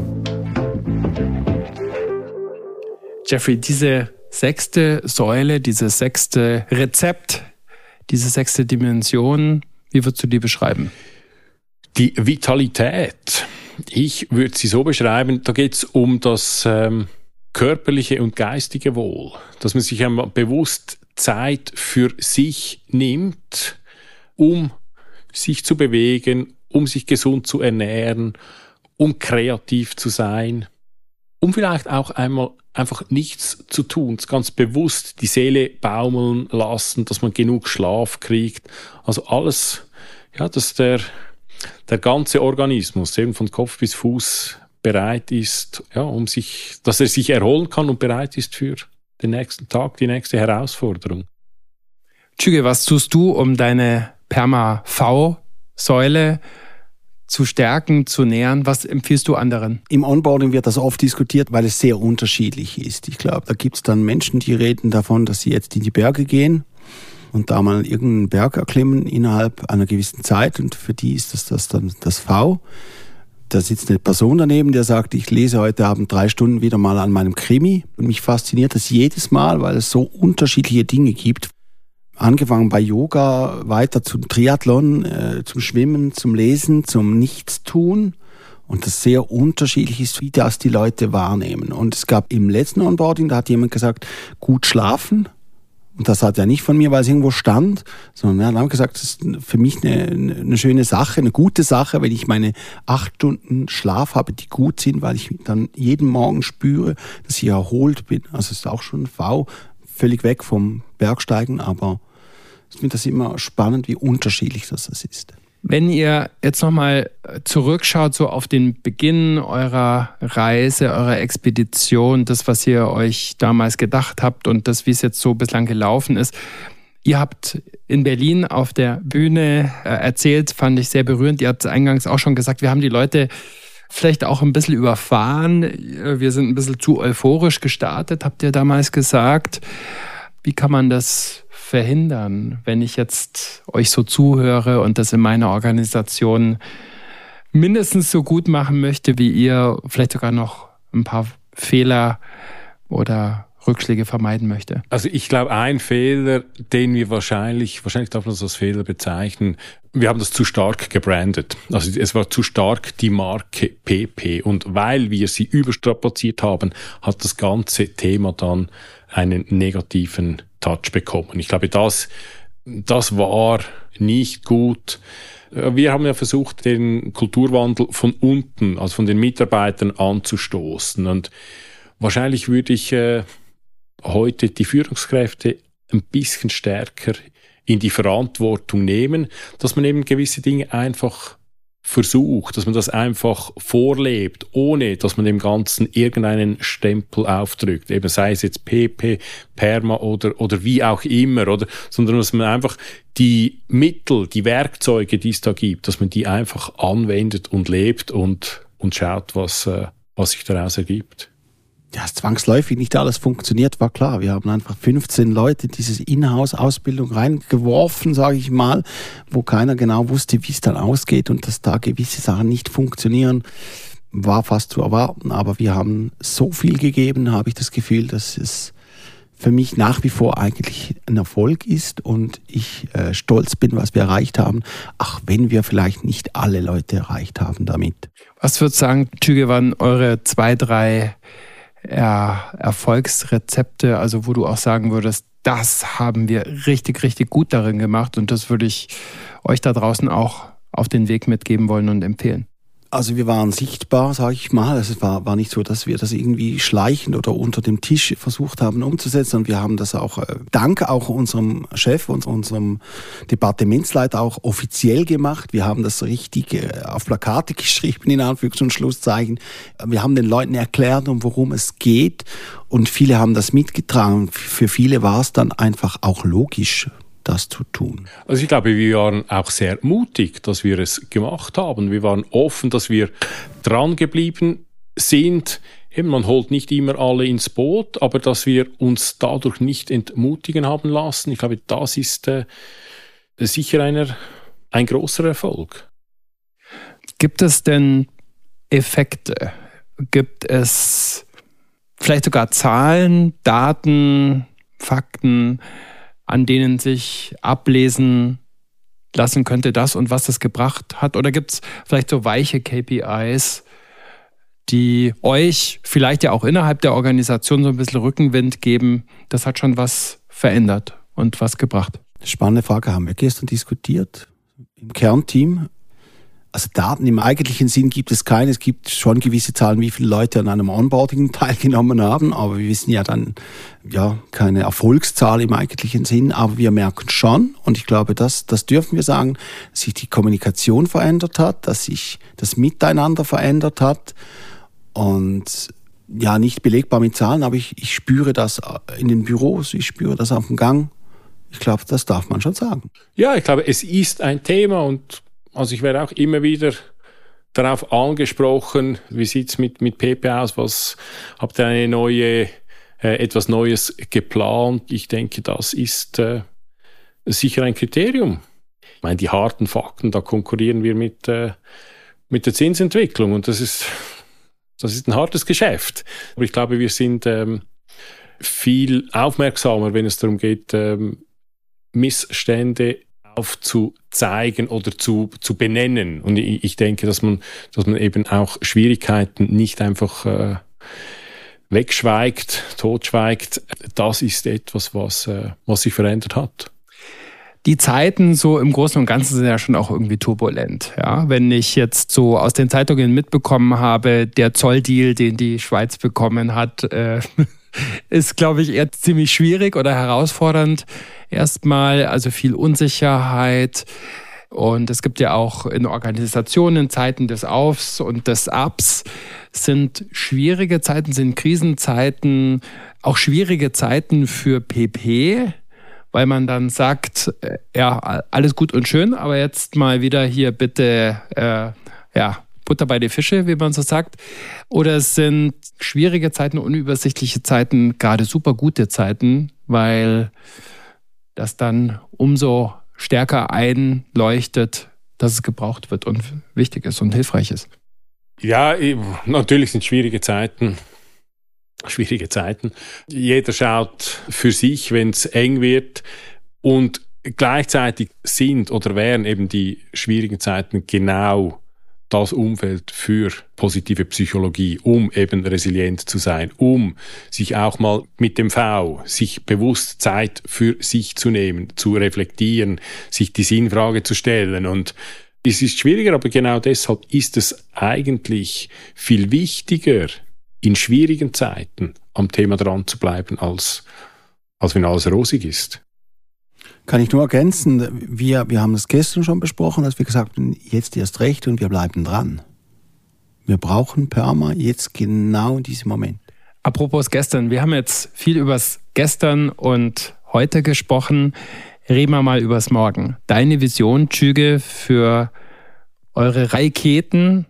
Jeffrey, diese sechste Säule, dieses sechste Rezept, diese sechste Dimension, wie würdest du die beschreiben? Die Vitalität. Ich würde sie so beschreiben, da geht es um das ähm, körperliche und geistige Wohl. Dass man sich einmal bewusst Zeit für sich nimmt, um sich zu bewegen, um sich gesund zu ernähren, um kreativ zu sein, um vielleicht auch einmal einfach nichts zu tun, ganz bewusst die Seele baumeln lassen, dass man genug Schlaf kriegt. Also alles, ja, dass der, der ganze Organismus eben von Kopf bis Fuß bereit ist, ja, um sich, dass er sich erholen kann und bereit ist für den nächsten Tag, die nächste Herausforderung. Tschüge, was tust du, um deine Perma-V-Säule zu stärken, zu nähern? Was empfiehlst du anderen? Im Onboarding wird das oft diskutiert, weil es sehr unterschiedlich ist. Ich glaube, da gibt es dann Menschen, die reden davon, dass sie jetzt in die Berge gehen und da mal irgendeinen Berg erklimmen innerhalb einer gewissen Zeit, und für die ist das, das dann das V. Da sitzt eine Person daneben, der sagt, ich lese heute Abend drei Stunden wieder mal an meinem Krimi, und mich fasziniert das jedes Mal, weil es so unterschiedliche Dinge gibt. Angefangen bei Yoga, weiter zum Triathlon, äh, zum Schwimmen, zum Lesen, zum Nichtstun. Und das sehr unterschiedlich ist, wie das die Leute wahrnehmen. Und es gab im letzten Onboarding, da hat jemand gesagt, gut schlafen. Und das hat er nicht von mir, weil es irgendwo stand, sondern er hat gesagt, das ist für mich eine, eine schöne Sache, eine gute Sache, wenn ich meine acht Stunden Schlaf habe, die gut sind, weil ich dann jeden Morgen spüre, dass ich erholt bin. Also es ist auch schon ein V, völlig weg vom Bergsteigen, aber ich finde das immer spannend, wie unterschiedlich das ist. Wenn ihr jetzt nochmal zurückschaut, so auf den Beginn eurer Reise, eurer Expedition, das, was ihr euch damals gedacht habt und das, wie es jetzt so bislang gelaufen ist. Ihr habt in Berlin auf der Bühne erzählt, fand ich sehr berührend. Ihr habt eingangs auch schon gesagt, wir haben die Leute vielleicht auch ein bisschen überfahren. Wir sind ein bisschen zu euphorisch gestartet, habt ihr damals gesagt. Wie kann man das verhindern, wenn ich jetzt euch so zuhöre und das in meiner Organisation mindestens so gut machen möchte wie ihr, vielleicht sogar noch ein paar Fehler oder Rückschläge vermeiden möchte? Also ich glaube, ein Fehler, den wir wahrscheinlich, wahrscheinlich darf man das als Fehler bezeichnen, wir haben das zu stark gebrandet. Also es war zu stark die Marke P P, und weil wir sie überstrapaziert haben, hat das ganze Thema dann einen negativen Touch bekommen. Ich glaube, das, das war nicht gut. Wir haben ja versucht, den Kulturwandel von unten, also von den Mitarbeitern anzustoßen. Und wahrscheinlich würde ich äh, heute die Führungskräfte ein bisschen stärker in die Verantwortung nehmen, dass man eben gewisse Dinge einfach versucht, dass man das einfach vorlebt, ohne dass man dem Ganzen irgendeinen Stempel aufdrückt, eben sei es jetzt P P, Perma oder, oder wie auch immer, oder, sondern dass man einfach die Mittel, die Werkzeuge, die es da gibt, dass man die einfach anwendet und lebt und, und schaut, was, äh, was sich daraus ergibt. Ja, zwangsläufig nicht alles funktioniert, war klar. Wir haben einfach fünfzehn Leute dieses Inhouse-Ausbildung reingeworfen, sage ich mal, wo keiner genau wusste, wie es dann ausgeht, und dass da gewisse Sachen nicht funktionieren, war fast zu erwarten. Aber wir haben so viel gegeben, habe ich das Gefühl, dass es für mich nach wie vor eigentlich ein Erfolg ist und ich äh, stolz bin, was wir erreicht haben, auch wenn wir vielleicht nicht alle Leute erreicht haben damit. Was würdest du sagen, Tschüge, waren eure zwei, drei er- Erfolgsrezepte, also wo du auch sagen würdest, das haben wir richtig, richtig gut darin gemacht und das würde ich euch da draußen auch auf den Weg mitgeben wollen und empfehlen? Also wir waren sichtbar, sage ich mal. Es war, war nicht so, dass wir das irgendwie schleichend oder unter dem Tisch versucht haben umzusetzen. Und wir haben das auch, äh, dank auch unserem Chef, uns, unserem Departementsleiter auch offiziell gemacht. Wir haben das richtig äh, auf Plakate geschrieben, in Anführungs- und Schlusszeichen. Wir haben den Leuten erklärt, um worum es geht. Und viele haben das mitgetragen. Für viele war es dann einfach auch logisch, das zu tun. Also ich glaube, wir waren auch sehr mutig, dass wir es gemacht haben. Wir waren offen, dass wir dran geblieben sind. Eben, man holt nicht immer alle ins Boot, aber dass wir uns dadurch nicht entmutigen haben lassen. Ich glaube, das ist äh, sicher einer, ein großer Erfolg. Gibt es denn Effekte? Gibt es vielleicht sogar Zahlen, Daten, Fakten, an denen sich ablesen lassen könnte, das und was das gebracht hat? Oder gibt es vielleicht so weiche K P Is, die euch vielleicht ja auch innerhalb der Organisation so ein bisschen Rückenwind geben? Das hat schon was verändert und was gebracht. Spannende Frage, haben wir gestern diskutiert im Kernteam. Also Daten im eigentlichen Sinn gibt es keine. Es gibt schon gewisse Zahlen, wie viele Leute an einem Onboarding teilgenommen haben, aber wir wissen ja dann ja keine Erfolgszahl im eigentlichen Sinn. Aber wir merken schon, und ich glaube, das, das dürfen wir sagen, dass sich die Kommunikation verändert hat, dass sich das Miteinander verändert hat und ja, nicht belegbar mit Zahlen, aber ich, ich spüre das in den Büros, ich spüre das auf dem Gang. Ich glaube, das darf man schon sagen. Ja, ich glaube, es ist ein Thema und also ich werde auch immer wieder darauf angesprochen, wie sieht es mit, mit P P aus, was habt ihr eine neue, äh, etwas Neues geplant? Ich denke, das ist äh, sicher ein Kriterium. Ich meine, die harten Fakten, da konkurrieren wir mit, äh, mit der Zinsentwicklung und das ist, das ist ein hartes Geschäft. Aber ich glaube, wir sind ähm, viel aufmerksamer, wenn es darum geht, ähm, Missstände aufzuzeigen oder zu, zu benennen. Und ich, ich denke, dass man, dass man eben auch Schwierigkeiten nicht einfach äh, wegschweigt, totschweigt. Das ist etwas, was, äh, was sich verändert hat. Die Zeiten so im Großen und Ganzen sind ja schon auch irgendwie turbulent. Ja? Wenn ich jetzt so aus den Zeitungen mitbekommen habe, der Zolldeal, den die Schweiz bekommen hat, äh, ist, glaube ich, eher ziemlich schwierig oder herausfordernd. Erstmal, also viel Unsicherheit. Und es gibt ja auch in Organisationen Zeiten des Aufs und des Abs. Sind schwierige Zeiten, sind Krisenzeiten, auch schwierige Zeiten für P P, weil man dann sagt, ja, alles gut und schön, aber jetzt mal wieder hier bitte, äh, ja, Butter bei die Fische, wie man so sagt. Oder es sind schwierige Zeiten, unübersichtliche Zeiten, gerade super gute Zeiten, weil das dann umso stärker einleuchtet, dass es gebraucht wird und wichtig ist und hilfreich ist. Ja, natürlich sind schwierige Zeiten. Schwierige Zeiten. Jeder schaut für sich, wenn es eng wird. Und gleichzeitig sind oder wären eben die schwierigen Zeiten genau das Umfeld für positive Psychologie, um eben resilient zu sein, um sich auch mal mit dem V, sich bewusst Zeit für sich zu nehmen, zu reflektieren, sich die Sinnfrage zu stellen. Und es ist schwieriger, aber genau deshalb ist es eigentlich viel wichtiger, in schwierigen Zeiten am Thema dran zu bleiben, als, als wenn alles rosig ist. Kann ich nur ergänzen, wir, wir haben das gestern schon besprochen, dass wir gesagt haben, jetzt erst recht und wir bleiben dran. Wir brauchen Perma jetzt genau in diesem Moment. Apropos gestern, wir haben jetzt viel übers Gestern und heute gesprochen. Reden wir mal übers Morgen. Deine Vision, Tschüge, für eure Raketen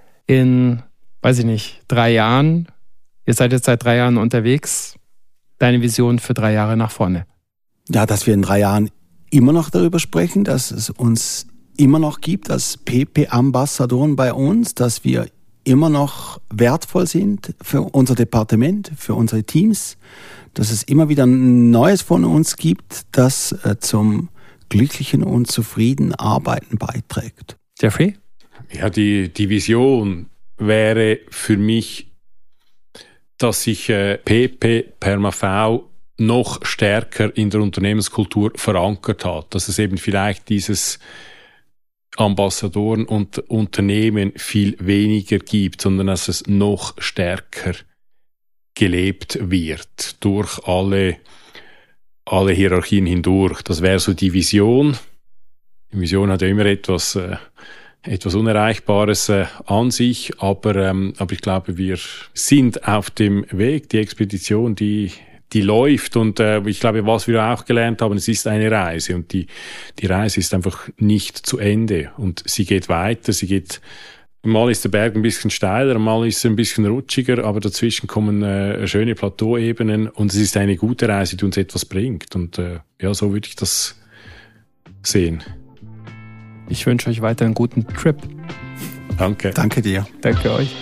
in, weiß ich nicht, drei Jahren. Ihr seid jetzt seit drei Jahren unterwegs. Deine Vision für drei Jahre nach vorne. Ja, dass wir in drei Jahren immer noch darüber sprechen, dass es uns immer noch gibt als P P-Ambassadoren bei uns, dass wir immer noch wertvoll sind für unser Departement, für unsere Teams, dass es immer wieder Neues von uns gibt, das äh, zum glücklichen und zufriedenen Arbeiten beiträgt. Jeffrey? Ja, die, die Vision wäre für mich, dass sich äh, P P Perma-V noch stärker in der Unternehmenskultur verankert hat. Dass es eben vielleicht dieses Ambassadoren und Unternehmen viel weniger gibt, sondern dass es noch stärker gelebt wird durch alle, alle Hierarchien hindurch. Das wäre so die Vision. Die Vision hat ja immer etwas, äh, etwas Unerreichbares äh, an sich, aber, ähm, aber ich glaube, wir sind auf dem Weg. Die Expedition, die die läuft und äh, ich glaube, was wir auch gelernt haben, es ist eine Reise und die die Reise ist einfach nicht zu Ende und sie geht weiter, sie geht, mal ist der Berg ein bisschen steiler, mal ist er ein bisschen rutschiger, aber dazwischen kommen äh, schöne Plateauebenen und es ist eine gute Reise, die uns etwas bringt und äh, ja, so würde ich das sehen. Ich wünsche euch weiter einen guten Trip. Danke. Danke dir. Danke euch.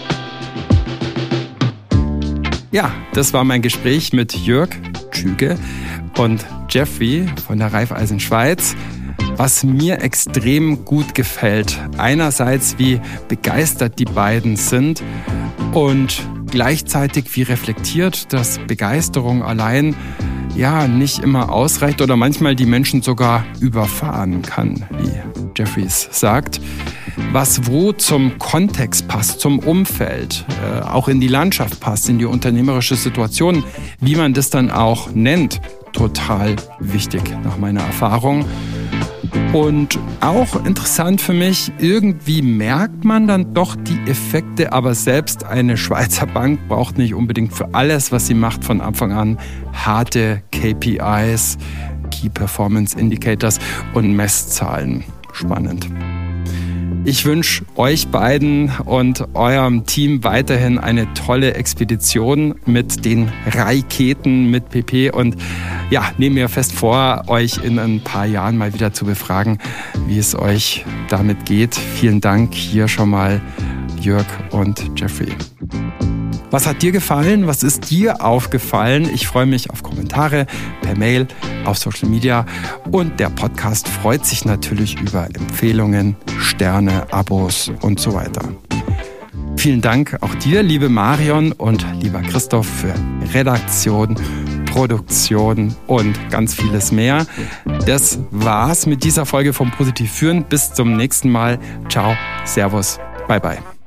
Ja, das war mein Gespräch mit Jörg Tschüge und Jeffrey von der Raiffeisen Schweiz. Was mir extrem gut gefällt, einerseits wie begeistert die beiden sind und gleichzeitig wie reflektiert, dass Begeisterung allein ja nicht immer ausreicht oder manchmal die Menschen sogar überfahren kann, wie Jeffries sagt. Was wo zum Kontext passt, zum Umfeld, äh, auch in die Landschaft passt, in die unternehmerische Situation, wie man das dann auch nennt, total wichtig nach meiner Erfahrung. Und auch interessant für mich, irgendwie merkt man dann doch die Effekte, aber selbst eine Schweizer Bank braucht nicht unbedingt für alles, was sie macht, von Anfang an harte K P Is, Key Performance Indicators und Messzahlen. Spannend. Ich wünsche euch beiden und eurem Team weiterhin eine tolle Expedition mit den Raketen mit P P und ja, nehme mir fest vor, euch in ein paar Jahren mal wieder zu befragen, wie es euch damit geht. Vielen Dank hier schon mal, Jörg und Jeffrey. Was hat dir gefallen? Was ist dir aufgefallen? Ich freue mich auf Kommentare per Mail, auf Social Media und der Podcast freut sich natürlich über Empfehlungen, Sterne, Abos und so weiter. Vielen Dank auch dir, liebe Marion und lieber Christoph, für Redaktion, Produktion und ganz vieles mehr. Das war's mit dieser Folge vom Positiv Führen. Bis zum nächsten Mal. Ciao, Servus, bye bye.